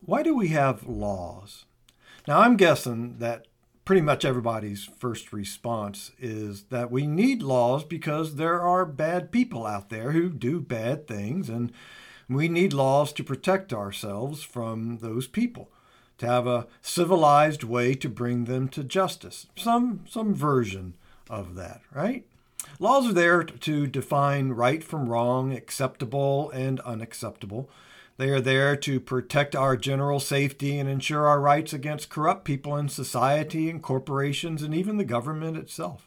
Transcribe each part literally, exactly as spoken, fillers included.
Why do we have laws? Now, I'm guessing that pretty much everybody's first response is that we need laws because there are bad people out there who do bad things, and we need laws to protect ourselves from those people, to have a civilized way to bring them to justice. Some, some version of that, right? Laws are there to define right from wrong, acceptable and unacceptable. They are there to protect our general safety and ensure our rights against corrupt people in society and corporations and even the government itself.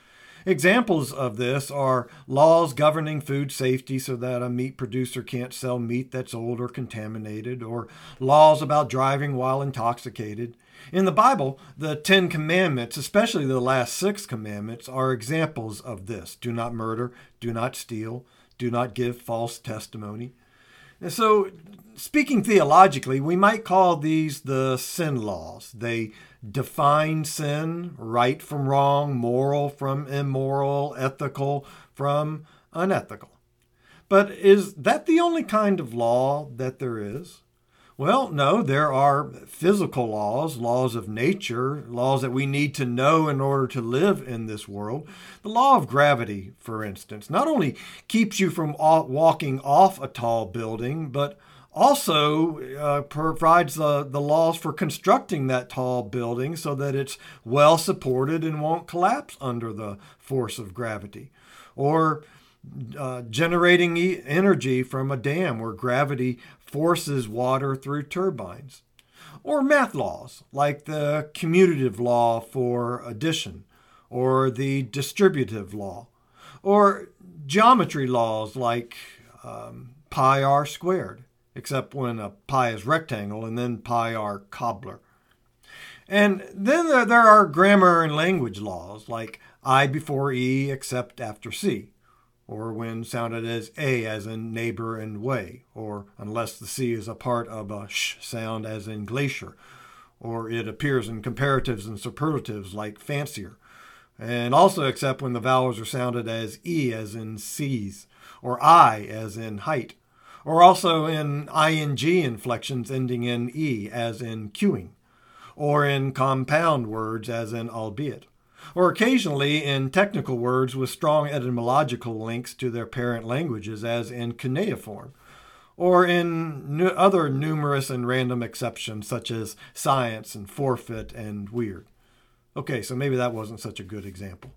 Examples of this are laws governing food safety so that a meat producer can't sell meat that's old or contaminated, or laws about driving while intoxicated. In the Bible, the Ten Commandments, especially the last six commandments, are examples of this. Do not murder, do not steal, do not give false testimony. And so, speaking theologically, we might call these the sin laws. They define sin, right from wrong, moral from immoral, ethical from unethical. But is that the only kind of law that there is? Well, no, there are physical laws, laws of nature, laws that we need to know in order to live in this world. The law of gravity, for instance, not only keeps you from walking off a tall building, but also uh, provides the, the laws for constructing that tall building so that it's well supported and won't collapse under the force of gravity. Or uh, generating e- energy from a dam where gravity forces water through turbines. Or math laws, like the commutative law for addition, or the distributive law, or geometry laws like um, pi r squared, except when a pi is rectangle, and then pi r cobbler. And then there, there are grammar and language laws, like I before E except after C, or when sounded as A as in neighbor and way, or unless the C is a part of a sh sound as in glacier, or it appears in comparatives and superlatives like fancier, and also except when the vowels are sounded as E as in seas, or I as in height, or also in ing inflections ending in E as in queuing, or in compound words as in albeit, or occasionally in technical words with strong etymological links to their parent languages as in cuneiform, or in nu- other numerous and random exceptions such as science and forfeit and weird. Okay, so maybe that wasn't such a good example.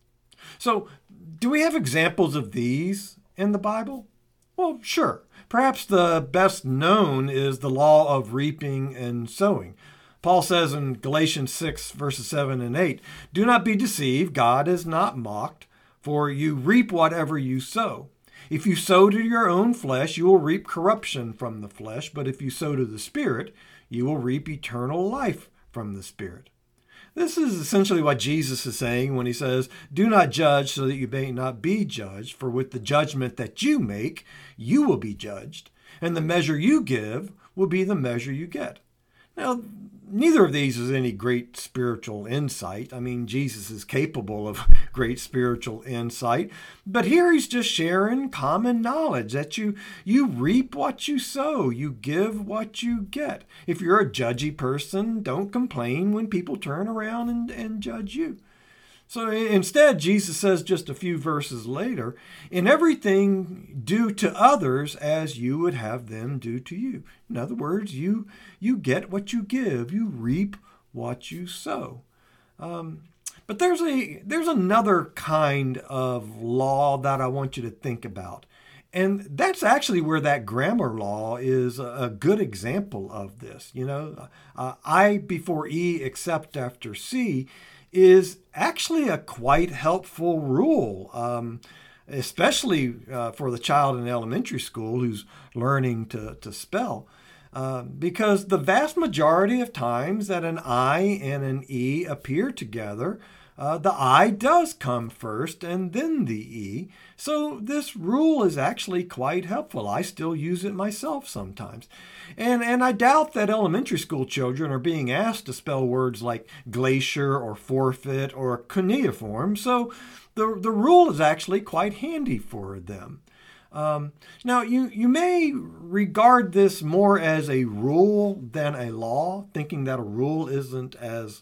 So, do we have examples of these in the Bible? Well, sure. Perhaps the best known is the law of reaping and sowing. Paul says in Galatians six, verses seven and eight, do not be deceived, God is not mocked, for you reap whatever you sow. If you sow to your own flesh, you will reap corruption from the flesh, but if you sow to the Spirit, you will reap eternal life from the Spirit. This is essentially what Jesus is saying when he says, do not judge so that you may not be judged, for with the judgment that you make, you will be judged, and the measure you give will be the measure you get. Now, neither of these is any great spiritual insight. I mean, Jesus is capable of great spiritual insight, but here he's just sharing common knowledge that you, you reap what you sow, you give what you get. If you're a judgy person, don't complain when people turn around and, and judge you. So instead, Jesus says just a few verses later, in everything do to others as you would have them do to you. In other words, you you get what you give, you reap what you sow. Um, but there's a there's another kind of law that I want you to think about. And that's actually where that grammar law is a good example of this. You know, uh, I before E except after C is actually a quite helpful rule, um, especially uh, for the child in elementary school who's learning to, to spell. Uh, because the vast majority of times that an I and an E appear together, uh, the I does come first and then the E. So this rule is actually quite helpful. I still use it myself sometimes. And, and I doubt that elementary school children are being asked to spell words like glacier or forfeit or cuneiform. So the, the rule is actually quite handy for them. Um, now, you, you may regard this more as a rule than a law, thinking that a rule isn't as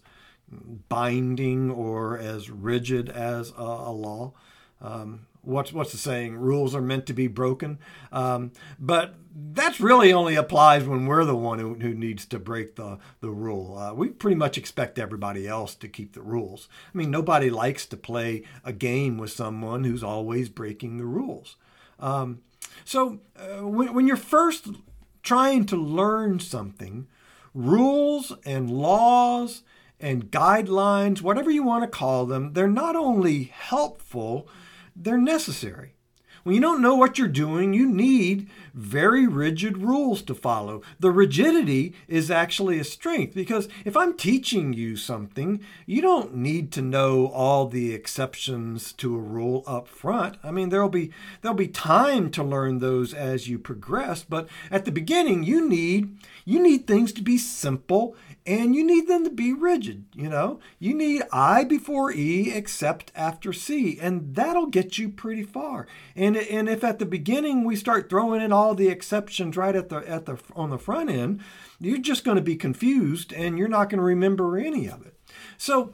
binding or as rigid as a, a law. Um, what's what's the saying? Rules are meant to be broken. Um, but that really only applies when we're the one who, who needs to break the, the rule. Uh, we pretty much expect everybody else to keep the rules. I mean, nobody likes to play a game with someone who's always breaking the rules. Um, so uh, when, when you're first trying to learn something, rules and laws and guidelines, whatever you want to call them, they're not only helpful, they're necessary. When you don't know what you're doing, you need very rigid rules to follow. The rigidity is actually a strength, because if I'm teaching you something, you don't need to know all the exceptions to a rule up front. I mean, there'll be there'll be time to learn those as you progress, but at the beginning, you need you need things to be simple, and you need them to be rigid. You know, you need I before E except after C, and that'll get you pretty far. And and if at the beginning we start throwing in all the exceptions right at the at the on the front end, you're just going to be confused, and you're not going to remember any of it. So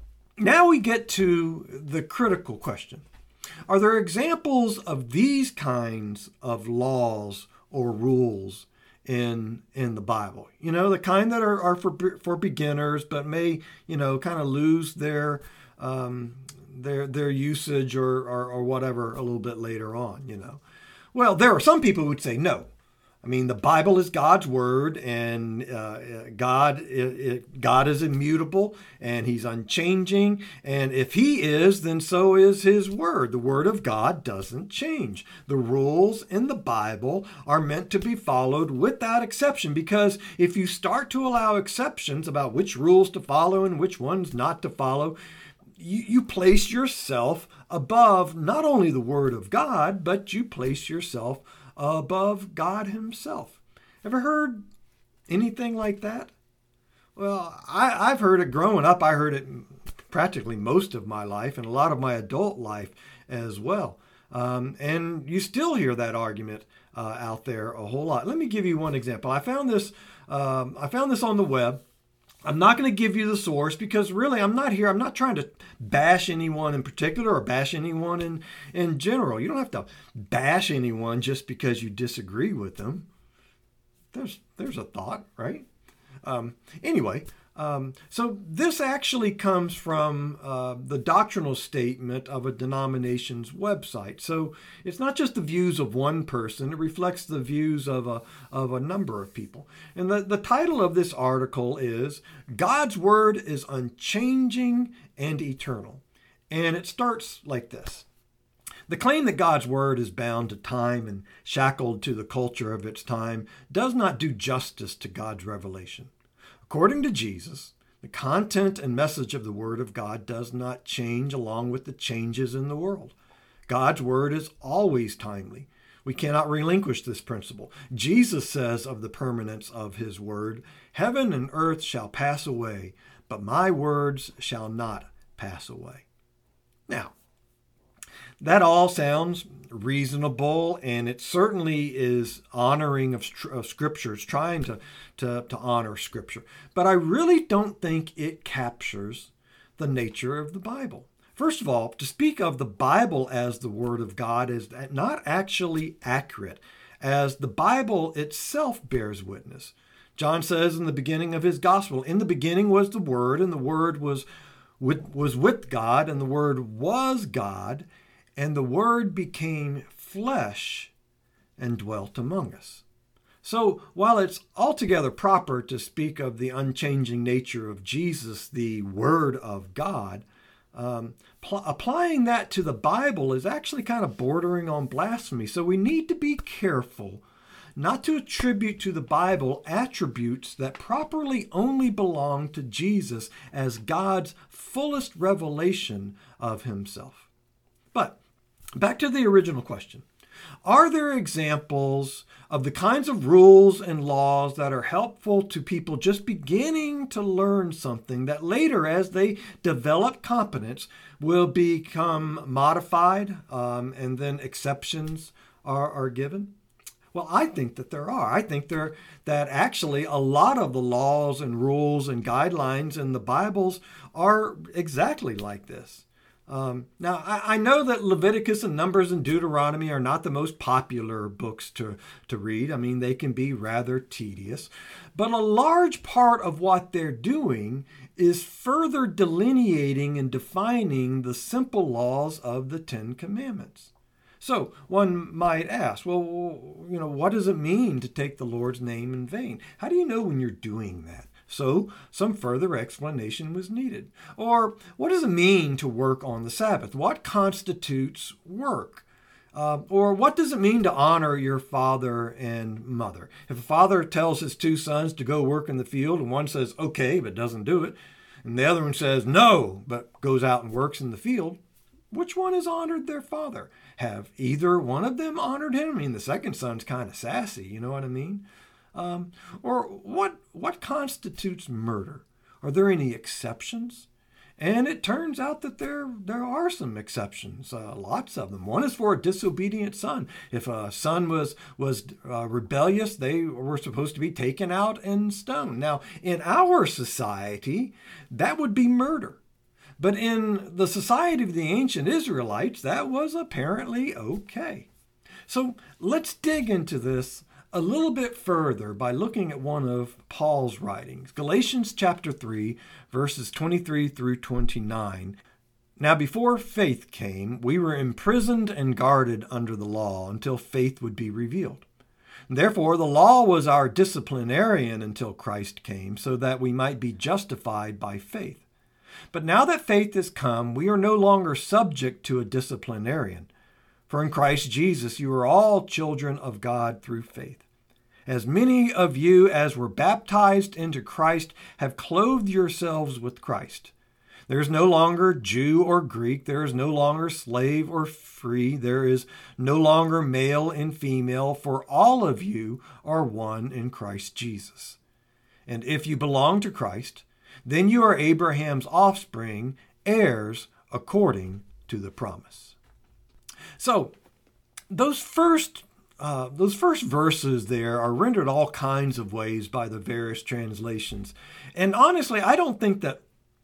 now we get to the critical question: are there examples of these kinds of laws or rules in in the Bible? You know, the kind that are, are for for beginners, but may, you know, kind of lose their um, their their usage or, or or whatever a little bit later on. You know, well, there are some people who would say no. I mean, the Bible is God's word, and uh, God it, it, God is immutable, and He's unchanging. And if He is, then so is His word. The word of God doesn't change. The rules in the Bible are meant to be followed without exception, because if you start to allow exceptions about which rules to follow and which ones not to follow, you, you place yourself above not only the word of God, but you place yourself above God Himself. Ever heard anything like that? Well, I, I've heard it growing up. I heard it practically most of my life and a lot of my adult life as well. Um, and you still hear that argument uh, out there a whole lot. Let me give you one example. I found this. Um, I found this on the web. I'm not going to give you the source, because really I'm not here. I'm not trying to bash anyone in particular or bash anyone in, in general. You don't have to bash anyone just because you disagree with them. There's there's a thought, right? Um, anyway, um, so this actually comes from uh, the doctrinal statement of a denomination's website. So it's not just the views of one person. It reflects the views of a, of a number of people. And the, the title of this article is God's Word is Unchanging and Eternal. And it starts like this. The claim that God's Word is bound to time and shackled to the culture of its time does not do justice to God's revelation. According to Jesus, the content and message of the Word of God does not change along with the changes in the world. God's Word is always timely. We cannot relinquish this principle. Jesus says of the permanence of His Word, "Heaven and earth shall pass away, but my words shall not pass away." Now, that all sounds reasonable, and it certainly is honoring of, of Scripture. It's trying to, to, to honor Scripture. But I really don't think it captures the nature of the Bible. First of all, to speak of the Bible as the Word of God is not actually accurate, as the Bible itself bears witness. John says in the beginning of his gospel, "In the beginning was the Word, and the Word was with, was with God, and the Word was God, and the Word became flesh and dwelt among us." So while it's altogether proper to speak of the unchanging nature of Jesus, the Word of God, um, pl- applying that to the Bible is actually kind of bordering on blasphemy. So we need to be careful not to attribute to the Bible attributes that properly only belong to Jesus as God's fullest revelation of Himself. But back to the original question. Are there examples of the kinds of rules and laws that are helpful to people just beginning to learn something that later, as they develop competence, will become modified um, and then exceptions are, are given? Well, I think that there are. I think there that actually a lot of the laws and rules and guidelines in the Bibles are exactly like this. Um, now, I, I know that Leviticus and Numbers and Deuteronomy are not the most popular books to, to read. I mean, they can be rather tedious. But a large part of what they're doing is further delineating and defining the simple laws of the Ten Commandments. So one might ask, well, you know, what does it mean to take the Lord's name in vain? How do you know when you're doing that? So some further explanation was needed. Or what does it mean to work on the Sabbath? What constitutes work? Uh, or what does it mean to honor your father and mother? If a father tells his two sons to go work in the field and one says, okay, but doesn't do it, and the other one says, no, but goes out and works in the field, which one has honored their father? Have either one of them honored him? I mean, the second son's kind of sassy, you know what I mean? Um, or what what constitutes murder? Are there any exceptions? And it turns out that there there are some exceptions, uh, lots of them. One is for a disobedient son. If a son was was uh, rebellious, they were supposed to be taken out and stoned. Now, in our society, that would be murder. But in the society of the ancient Israelites, that was apparently okay. So let's dig into this a little bit further by looking at one of Paul's writings, Galatians chapter three, verses twenty-three through twenty-nine. Now before faith came, we were imprisoned and guarded under the law until faith would be revealed. Therefore, the law was our disciplinarian until Christ came, so that we might be justified by faith. But now that faith has come, we are no longer subject to a disciplinarian. For in Christ Jesus you are all children of God through faith. As many of you as were baptized into Christ have clothed yourselves with Christ. There is no longer Jew or Greek. There is no longer slave or free. There is no longer male and female, for all of you are one in Christ Jesus. And if you belong to Christ, then you are Abraham's offspring, heirs according to the promise. So those first uh, those first verses there are rendered all kinds of ways by the various translations. And honestly, I don't think that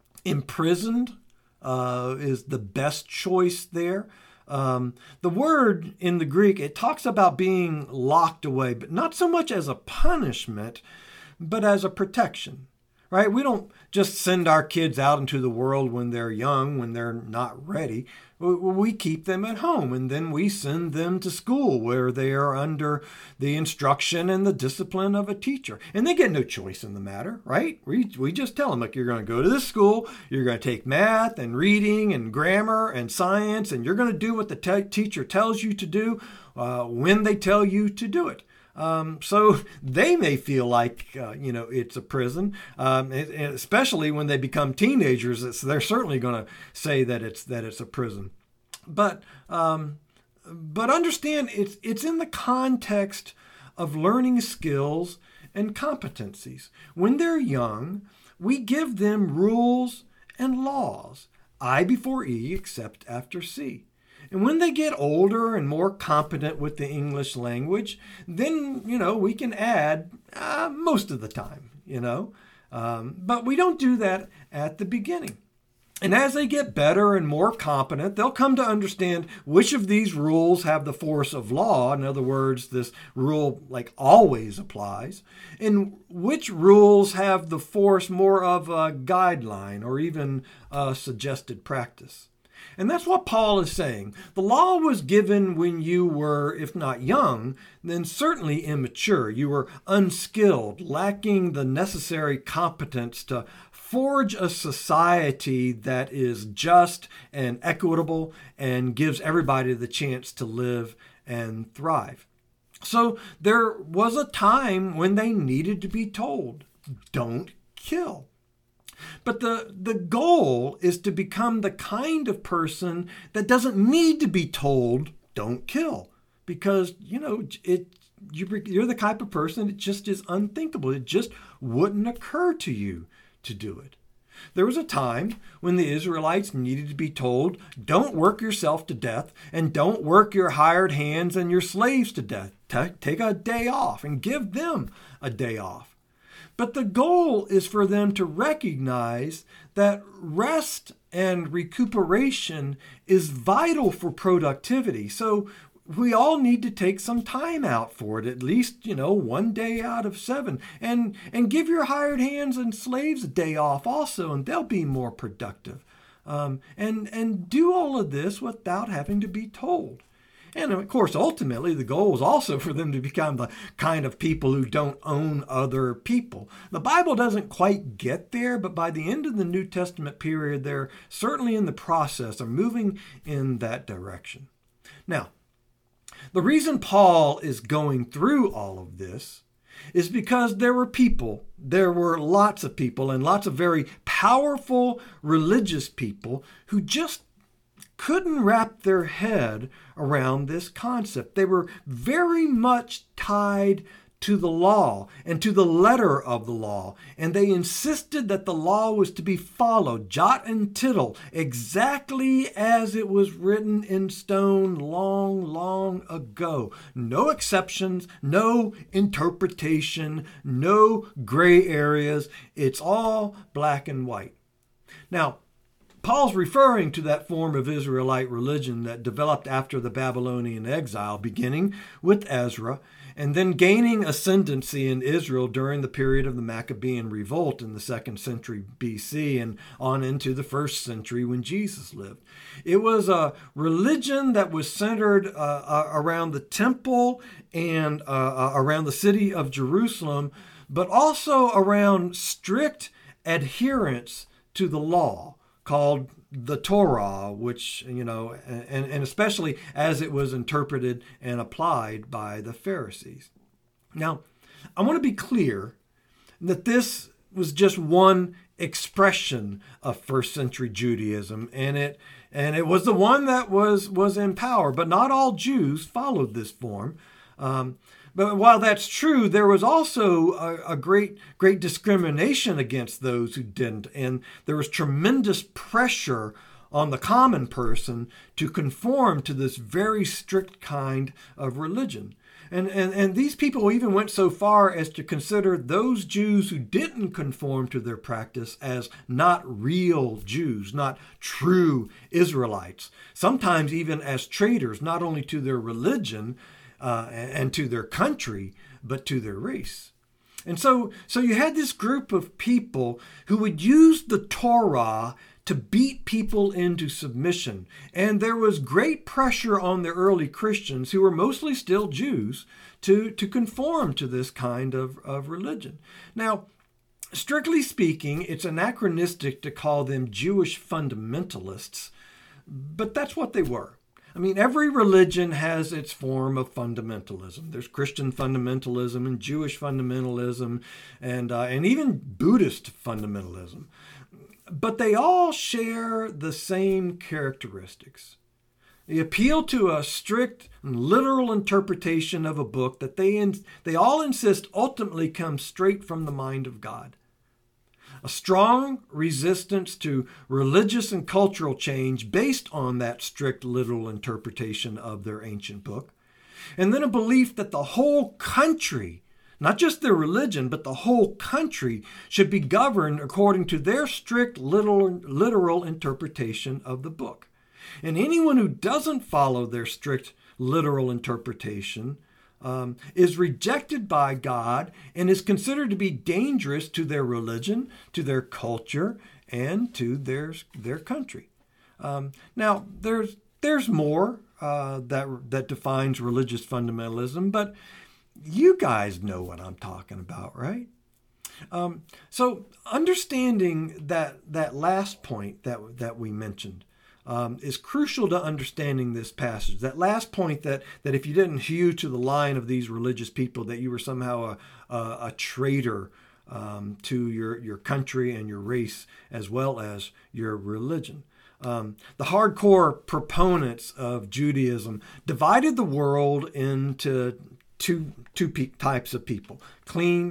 imprisoned uh, is the best choice there. Um, the word in the Greek, it talks about being locked away, but not so much as a punishment, but as a protection. Right? We don't just send our kids out into the world when they're young, when they're not ready. We keep them at home, and then we send them to school where they are under the instruction and the discipline of a teacher. And they get no choice in the matter, right? We, we just tell them, look, you're going to go to this school, you're going to take math and reading and grammar and science, and you're going to do what the te- teacher tells you to do uh, when they tell you to do it. Um, so they may feel like, uh, you know, it's a prison, um, and, and especially when they become teenagers, it's, they're certainly going to say that it's that it's a prison. But um, but understand, it's it's in the context of learning skills and competencies. When they're young, we give them rules and laws. I before E, except after C. And when they get older and more competent with the English language, then, you know, we can add uh, most of the time, you know. Um, but we don't do that at the beginning. And as they get better and more competent, they'll come to understand which of these rules have the force of law. In other words, this rule like always applies. And which rules have the force more of a guideline or even a suggested practice. And that's what Paul is saying. The law was given when you were, if not young, then certainly immature. You were unskilled, lacking the necessary competence to forge a society that is just and equitable and gives everybody the chance to live and thrive. So there was a time when they needed to be told, don't kill. But the, the goal is to become the kind of person that doesn't need to be told, don't kill. Because, you know, it you're the type of person that just is unthinkable. It just wouldn't occur to you to do it. There was a time when the Israelites needed to be told, don't work yourself to death and don't work your hired hands and your slaves to death. Take a day off and give them a day off. But the goal is for them to recognize that rest and recuperation is vital for productivity. So we all need to take some time out for it, at least, you know, one day out of seven. And, and give your hired hands and slaves a day off also, and they'll be more productive. Um, and, and do all of this without having to be told. And of course, ultimately, the goal is also for them to become the kind of people who don't own other people. The Bible doesn't quite get there, but by the end of the New Testament period, they're certainly in the process of moving in that direction. Now, the reason Paul is going through all of this is because there were people, there were lots of people, and lots of very powerful religious people who just couldn't wrap their head around this concept. They were very much tied to the law and to the letter of the law, and they insisted that the law was to be followed, jot and tittle, exactly as it was written in stone long, long ago. No exceptions, no interpretation, no gray areas. It's all black and white. Now, Paul's referring to that form of Israelite religion that developed after the Babylonian exile, beginning with Ezra, and then gaining ascendancy in Israel during the period of the Maccabean revolt in the second century B C and on into the first century when Jesus lived. It was a religion that was centered uh, uh, around the temple and uh, uh, around the city of Jerusalem, but also around strict adherence to the law, called the Torah, which, you know, and, and especially as it was interpreted and applied by the Pharisees. Now, I want to be clear that this was just one expression of first century Judaism, and it and it was the one that was, was in power, but not all Jews followed this form. Um, But while that's true, there was also a, a great, great discrimination against those who didn't. And there was tremendous pressure on the common person to conform to this very strict kind of religion. And, and, and these people even went so far as to consider those Jews who didn't conform to their practice as not real Jews, not true Israelites, sometimes even as traitors, not only to their religion, Uh, and to their country, but to their race. And so, so you had this group of people who would use the Torah to beat people into submission. And there was great pressure on the early Christians, who were mostly still Jews, to, to conform to this kind of, of religion. Now, strictly speaking, it's anachronistic to call them Jewish fundamentalists, but that's what they were. I mean, every religion has its form of fundamentalism. There's Christian fundamentalism and Jewish fundamentalism and uh, and even Buddhist fundamentalism. But they all share the same characteristics. They appeal to a strict and literal interpretation of a book that they, in, they all insist ultimately comes straight from the mind of God. A strong resistance to religious and cultural change based on that strict literal interpretation of their ancient book. And then a belief that the whole country, not just their religion, but the whole country should be governed according to their strict literal, literal interpretation of the book. And anyone who doesn't follow their strict literal interpretation Um, is rejected by God and is considered to be dangerous to their religion, to their culture, and to their their country. Um, now, there's there's more uh, that that defines religious fundamentalism, but you guys know what I'm talking about, right? Um, so, understanding that that last point that that we mentioned. Um, is crucial to understanding this passage. That last point that that if you didn't hew to the line of these religious people, that you were somehow a, a, a traitor um, to your, your country and your race as well as your religion. Um, the hardcore proponents of Judaism divided the world into two, two pe- types of people, clean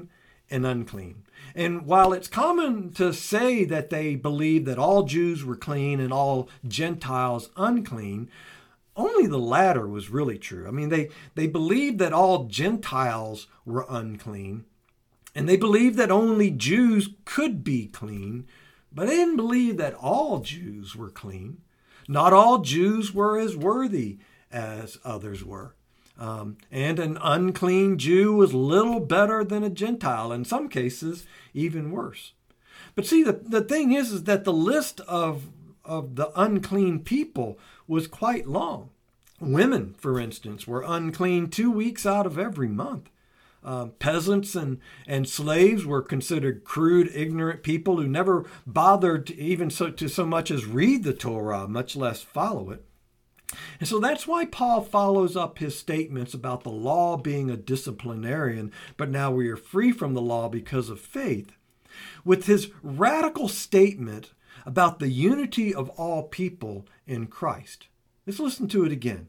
and unclean. And while it's common to say that they believed that all Jews were clean and all Gentiles unclean, only the latter was really true. I mean, they, they believed that all Gentiles were unclean, and they believed that only Jews could be clean, but they didn't believe that all Jews were clean. Not all Jews were as worthy as others were. Um, and an unclean Jew was little better than a Gentile, in some cases even worse. But see, the, the thing is, is that the list of, of the unclean people was quite long. Women, for instance, were unclean two weeks out of every month. Uh, peasants and, and slaves were considered crude, ignorant people who never bothered to even so, to so much as read the Torah, much less follow it. And so that's why Paul follows up his statements about the law being a disciplinarian, but now we are free from the law because of faith, with his radical statement about the unity of all people in Christ. Let's listen to it again.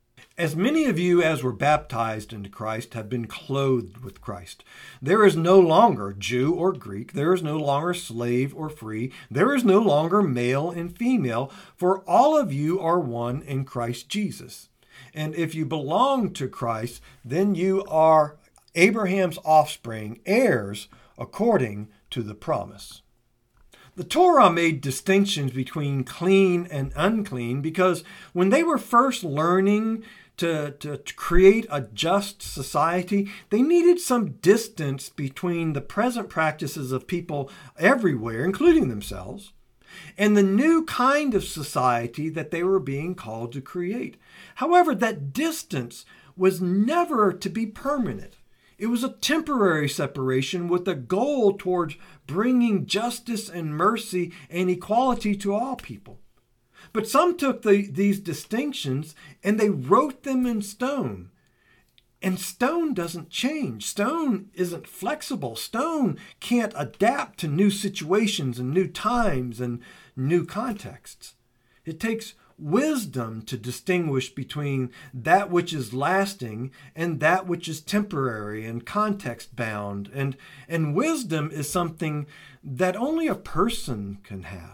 As many of you as were baptized into Christ have been clothed with Christ. There is no longer Jew or Greek. There is no longer slave or free. There is no longer male and female, for all of you are one in Christ Jesus. And if you belong to Christ, then you are Abraham's offspring, heirs according to the promise. The Torah made distinctions between clean and unclean because when they were first learning to, to, to create a just society, they needed some distance between the present practices of people everywhere, including themselves, and the new kind of society that they were being called to create. However, that distance was never to be permanent. It was a temporary separation with a goal towards bringing justice and mercy and equality to all people. But some took the, these distinctions and they wrote them in stone. And stone doesn't change. Stone isn't flexible. Stone can't adapt to new situations and new times and new contexts. It takes wisdom to distinguish between that which is lasting and that which is temporary and context bound. And, and wisdom is something that only a person can have.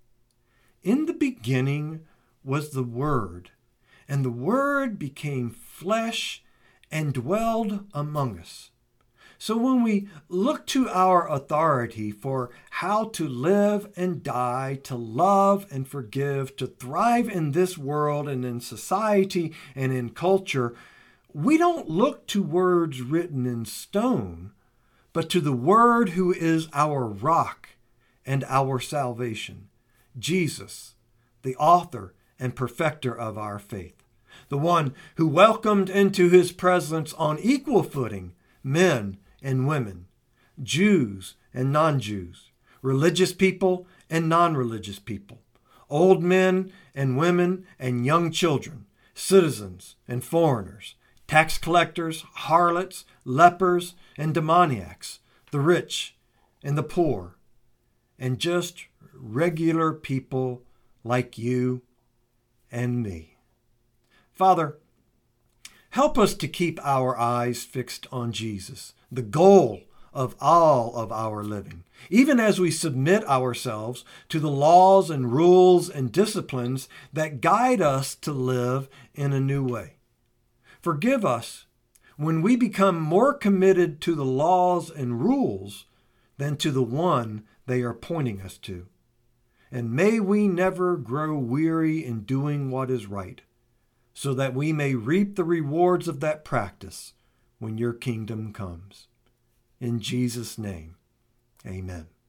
In the beginning was the Word, and the Word became flesh and dwelled among us. So when we look to our authority for how to live and die, to love and forgive, to thrive in this world and in society and in culture, we don't look to words written in stone, but to the Word who is our rock and our salvation, Jesus, the author and perfecter of our faith, the one who welcomed into his presence on equal footing men and women, Jews and non-Jews, religious people and non-religious people, old men and women and young children, citizens and foreigners, tax collectors, harlots, lepers and demoniacs, the rich and the poor, and just regular people like you and me. Father, help us to keep our eyes fixed on Jesus, the goal of all of our living, even as we submit ourselves to the laws and rules and disciplines that guide us to live in a new way. Forgive us when we become more committed to the laws and rules than to the one they are pointing us to. And may we never grow weary in doing what is right, so that we may reap the rewards of that practice when your kingdom comes. In Jesus' name, amen.